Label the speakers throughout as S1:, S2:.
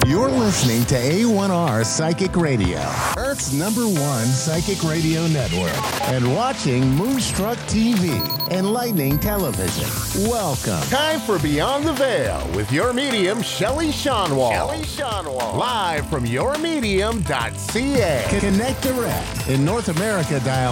S1: You're listening to A1R Psychic Radio, Earth's #1 psychic radio network, and watching Moonstruck TV and Lightning Television. Welcome. Time for Beyond the Veil with your medium, Shelley Seanwald. Live from yourmedium.ca. Connect direct. In North America, dial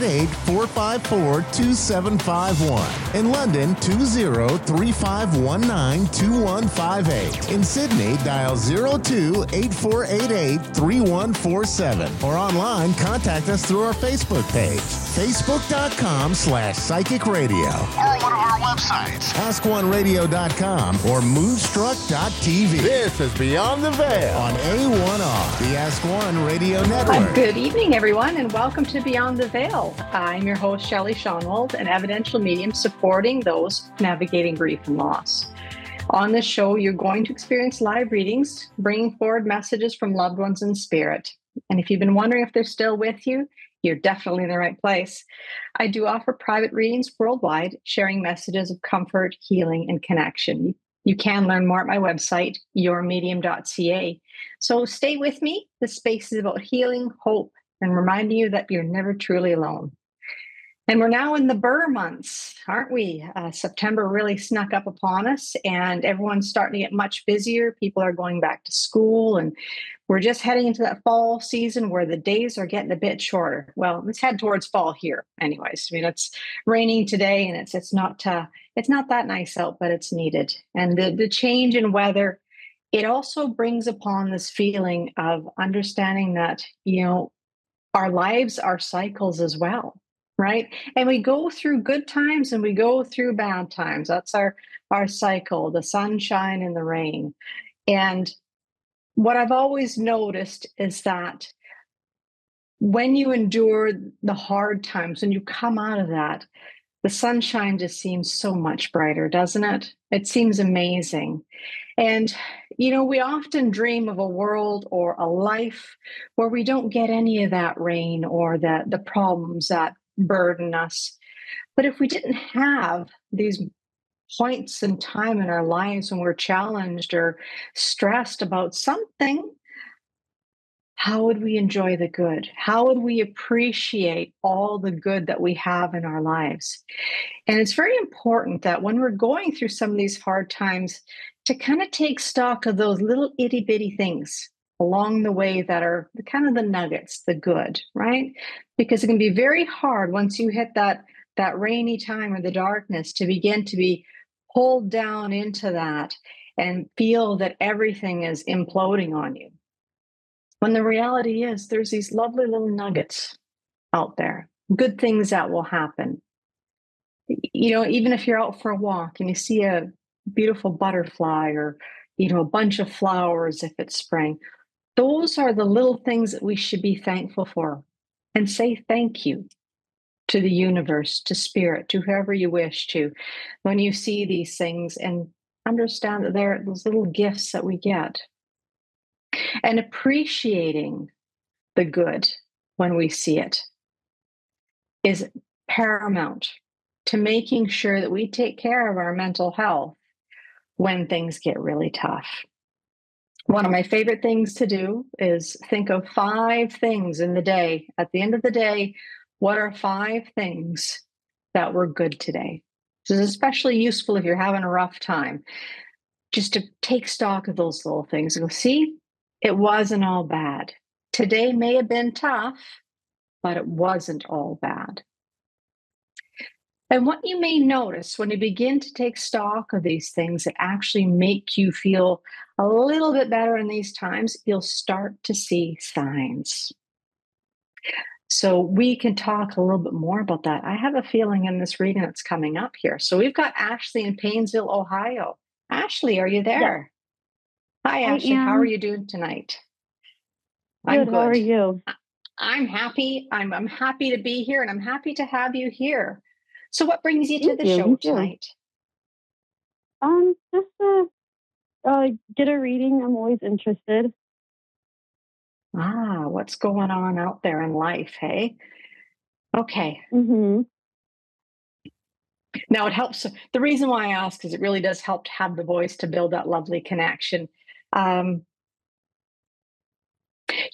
S1: 888-454-2751. In London, 20-3519-2158. In Sydney, dial 02-8488-3147. Or online, contact us through our Facebook page, facebook.com/psychic radio. Or one of our websites, askoneradio.com or moonstruck.tv. This is Beyond the Veil on A1R, the Ask One Radio Network.
S2: Good evening, everyone, and welcome to Beyond the Veil. I'm your host, Shelley Seanwald, an evidential medium supporting those navigating grief and loss. On this show, you're going to experience live readings, bringing forward messages from loved ones in spirit. And if you've been wondering if they're still with you, you're definitely in the right place. I do offer private readings worldwide, sharing messages of comfort, healing, and connection. You can learn more at my website, yourmedium.ca. So stay with me. This space is about healing, hope, and reminding you that you're never truly alone. And we're now in the Burr months, aren't we? September really snuck up upon us, and everyone's starting to get much busier. People are going back to school, and we're just heading into that fall season where the days are getting a bit shorter. Well, let's head towards fall here, anyways. I mean, it's raining today, and it's not that nice out, but it's needed. And the change in weather, it also brings upon this feeling of understanding that our lives are cycles as well. Right. And we go through good times and we go through bad times. That's our cycle, the sunshine and the rain. And what I've always noticed is that when you endure the hard times, when you come out of that, the sunshine just seems so much brighter, doesn't it? It seems amazing. And, we often dream of a world or a life where we don't get any of that rain or the problems that burden us. But if we didn't have these points in time in our lives when we're challenged or stressed about something, how would we enjoy the good? How would we appreciate all the good that we have in our lives? And it's very important that when we're going through some of these hard times, to kind of take stock of those little itty bitty things along the way that are kind of the nuggets, the good, right? Because it can be very hard once you hit that rainy time or the darkness to begin to be pulled down into that and feel that everything is imploding on you. When the reality is there's these lovely little nuggets out there, good things that will happen. Even if you're out for a walk and you see a beautiful butterfly or, a bunch of flowers if it's spring, those are the little things that we should be thankful for and say thank you to the universe, to spirit, to whoever you wish to, when you see these things, and understand that they're those little gifts that we get. And appreciating the good when we see it is paramount to making sure that we take care of our mental health when things get really tough. One of my favorite things to do is think of 5 things in the day. At the end of the day, what are 5 things that were good today? This is especially useful if you're having a rough time, just to take stock of those little things and go, see, it wasn't all bad. Today may have been tough, but it wasn't all bad. And what you may notice when you begin to take stock of these things that actually make you feel a little bit better in these times, you'll start to see signs. So we can talk a little bit more about that. I have a feeling in this reading that's coming up here. So we've got Ashley in Paynesville, Ohio. Ashley, are you there? Yeah. Hi, Ashley. How are you doing tonight?
S3: I'm good. How are you?
S2: I'm happy. I'm happy to be here, and I'm happy to have you here. So what brings you to the show tonight?
S3: Just to get a reading. I'm always interested.
S2: What's going on out there in life, hey? Okay.
S3: Mm-hmm.
S2: Now it helps. The reason why I ask is it really does help to have the voice to build that lovely connection.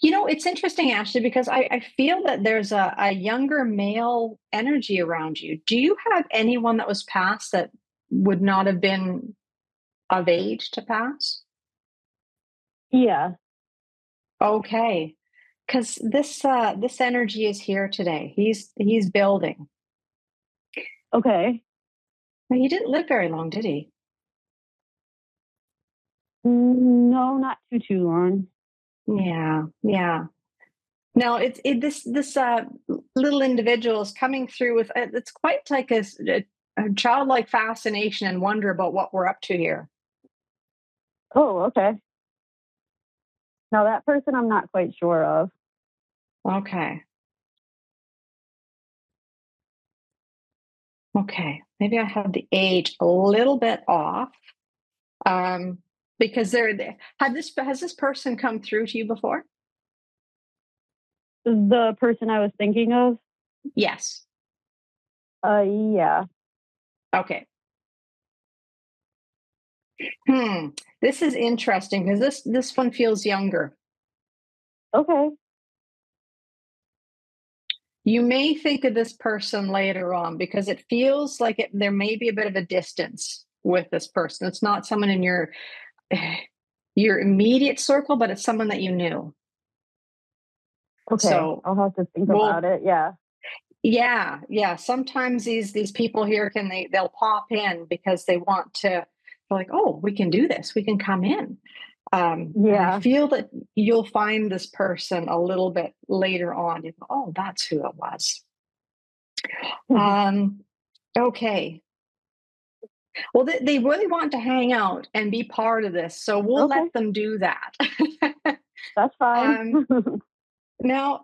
S2: It's interesting, Ashley, because I feel that there's a younger male energy around you. Do you have anyone that was passed that would not have been of age to pass?
S3: Yeah.
S2: Okay. Because this energy is here today. He's building.
S3: Okay.
S2: Well, he didn't live very long, did he?
S3: No, not too long.
S2: Yeah, yeah. Now this little individual is coming through with it's quite like a childlike fascination and wonder about what we're up to here.
S3: Oh, okay. Now that person I'm not quite sure of.
S2: Okay. Okay. Maybe I have the age a little bit off. Because has this person come through to you before?
S3: The person I was thinking of?
S2: Yes.
S3: Yeah.
S2: Okay. This is interesting because this one feels younger.
S3: Okay.
S2: You may think of this person later on because it feels like there may be a bit of a distance with this person. It's not someone in your immediate circle, but it's someone that you knew.
S3: Okay.
S2: So
S3: I'll have to think about it. Yeah.
S2: Yeah. Sometimes these people here they'll pop in because they want to. They're like, oh, we can do this. We can come in.
S3: Yeah.
S2: I feel that you'll find this person a little bit later on. You go, oh, that's who it was. Okay. Well, they really want to hang out and be part of this, so we'll let them do that.
S3: That's fine.
S2: Now,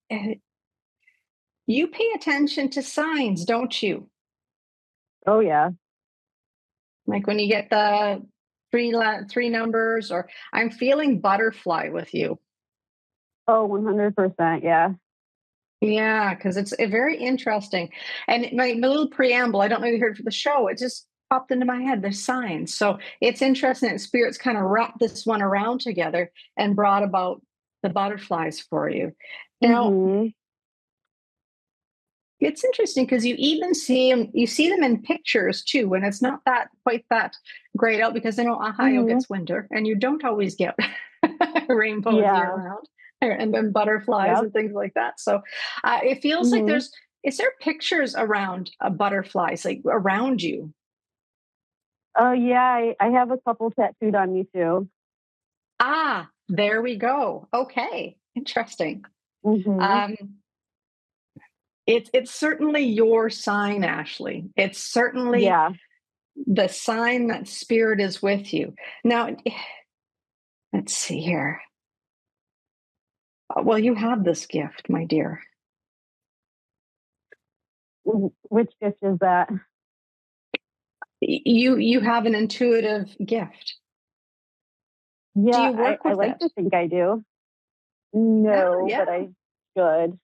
S2: you pay attention to signs, don't you?
S3: Oh, yeah.
S2: Like when you get the three numbers, or I'm feeling butterfly with you.
S3: Oh, 100%. Yeah.
S2: Yeah, because it's very interesting. And my little preamble, I don't know if you heard for the show, it just popped into my head, the signs. So it's interesting that spirits kind of wrapped this one around together and brought about the butterflies for you. Now, it's interesting because you even see them in pictures too, and it's not quite that grayed out because I know Ohio gets winter and you don't always get rainbows year round and then butterflies and things like that. So it feels like is there pictures around butterflies, like around you?
S3: Oh, yeah. I have a couple tattooed on me too.
S2: Ah, there we go. Okay. Interesting. It's certainly your sign, Ashley. It's certainly the sign that spirit is with you. Now, let's see here. Well, you have this gift, my dear.
S3: Which gift is that?
S2: You have an intuitive gift.
S3: Yeah,
S2: do you work with
S3: I like to think I do. No, but I should.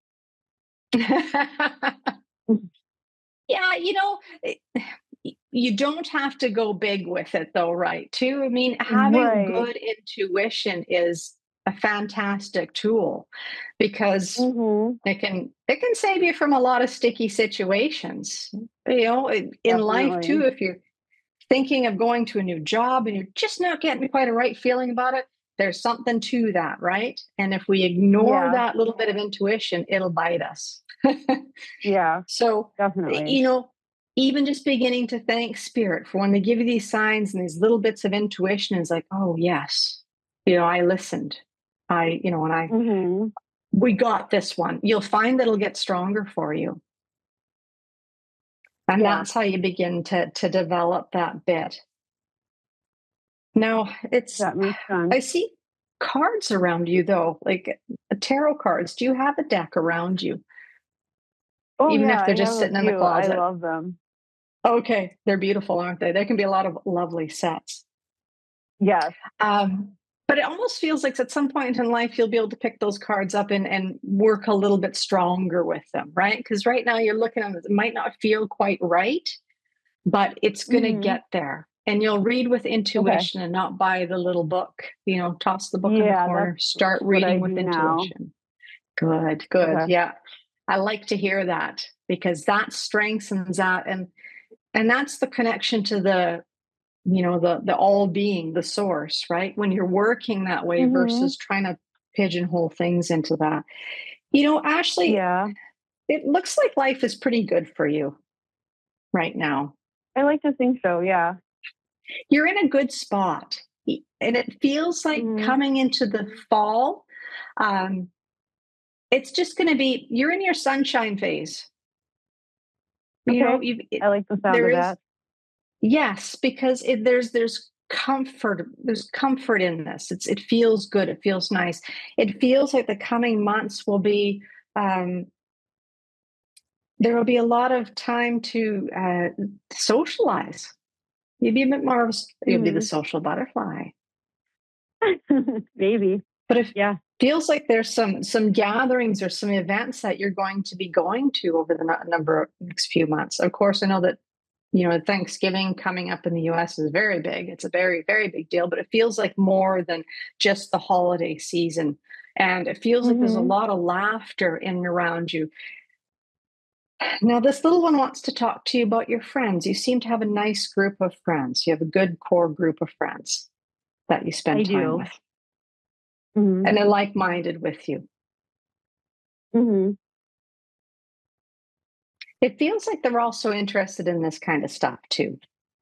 S2: You don't have to go big with it though, right? Too. I mean, having good intuition is a fantastic tool because it can save you from a lot of sticky situations. In life too, if you're thinking of going to a new job and you're just not getting quite a right feeling about it, there's something to that, right? And if we ignore that little bit of intuition, it'll bite us.
S3: Yeah.
S2: So
S3: definitely.
S2: Even just beginning to thank spirit for when they give you these signs and these little bits of intuition is like, oh yes, I listened. We got this one. You'll find that it'll get stronger for you. And that's how you begin to develop that bit. Now
S3: that makes sense.
S2: I see cards around you though, like tarot cards. Do you have a deck around you?
S3: Oh,
S2: even if they're just sitting in the closet.
S3: I love them.
S2: Okay, they're beautiful, aren't they? There can be a lot of lovely sets.
S3: Yes.
S2: But it almost feels like at some point in life, you'll be able to pick those cards up and work a little bit stronger with them, right? Because right now you're looking at them, it might not feel quite right, but it's going to get there. And you'll read with intuition and not buy the little book. Toss the book in the corner. Start reading with intuition. Good. Okay. Yeah. I like to hear that, because that strengthens that. And that's the connection to the all being, the source, right? When you're working that way versus trying to pigeonhole things into that. Ashley, it looks like life is pretty good for you right now.
S3: I like to think so, yeah.
S2: You're in a good spot. And it feels like coming into the fall, it's just going to be, you're in your sunshine phase.
S3: Okay. I like the sound of that.
S2: Yes, because there's comfort. There's comfort in this. It feels good. It feels nice. It feels like the coming months will be, there will be a lot of time to socialize. You'd be a bit more of, you'll be the social butterfly.
S3: Maybe.
S2: But feels like there's some gatherings or some events that you're going to be going to over the next few months. Of course, I know that, Thanksgiving coming up in the US is very big. It's a very, very big deal, but it feels like more than just the holiday season. And it feels like there's a lot of laughter in and around you. Now, this little one wants to talk to you about your friends. You seem to have a nice group of friends. You have a good core group of friends that you spend time with. And they're like-minded with you. It feels like they're also interested in this kind of stuff too.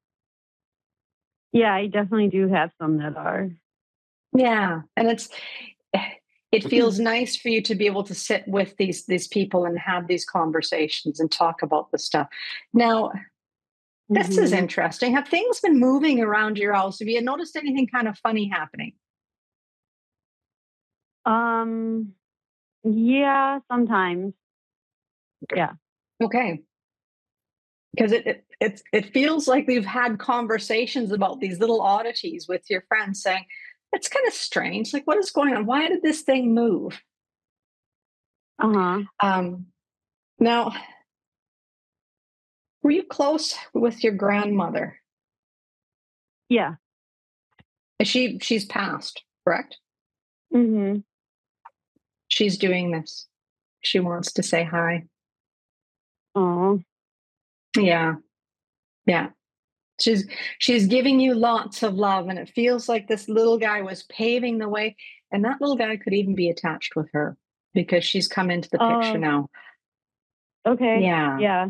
S3: Yeah, I definitely do have some that are.
S2: Yeah. And it feels nice for you to be able to sit with these people and have these conversations and talk about the stuff. Now, this is interesting. Have things been moving around your house? Have you noticed anything kind of funny happening?
S3: Yeah, sometimes. Yeah.
S2: Okay. Because it feels like we've had conversations about these little oddities with your friends saying, it's kind of strange. Like, what is going on? Why did this thing move? Now, were you close with your grandmother?
S3: Yeah.
S2: She's passed, correct? She's doing this. She wants to say hi.
S3: Oh.
S2: Yeah. Yeah. She's giving you lots of love, and it feels like this little guy was paving the way, and that little guy could even be attached with her because she's come into the picture now.
S3: Okay.
S2: Yeah.
S3: Yeah.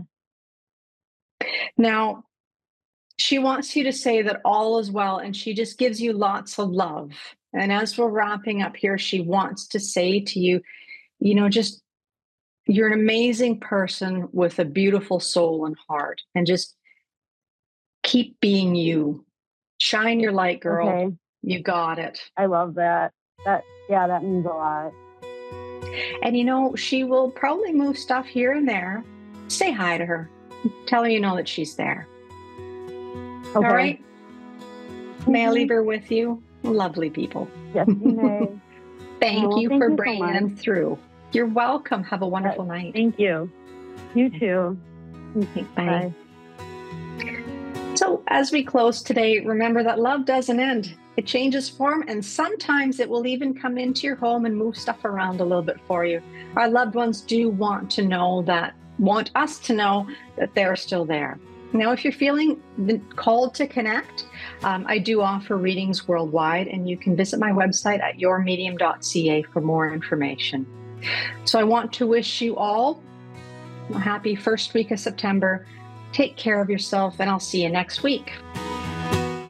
S2: Now, she wants you to say that all is well, and she just gives you lots of love. And as we're wrapping up here, she wants to say to you, just, you're an amazing person with a beautiful soul and heart, and just keep being you. Shine your light, girl.
S3: Okay.
S2: You got it.
S3: I love that. That means a lot.
S2: And she will probably move stuff here and there. Say hi to her. Tell her that she's there.
S3: Okay.
S2: All right? May I leave her with you? Lovely people.
S3: Yes, you may.
S2: Thank you for bringing them through. You're welcome. Have a wonderful night.
S3: Thank you. You too.
S2: Okay, bye. So as we close today, remember that love doesn't end. It changes form, and sometimes it will even come into your home and move stuff around a little bit for you. Our loved ones do want us to know that they're still there. Now, if you're feeling called to connect, I do offer readings worldwide, and you can visit my website at yourmedium.ca for more information. So I want to wish you all a happy first week of September. Take care of yourself, and I'll see you next week.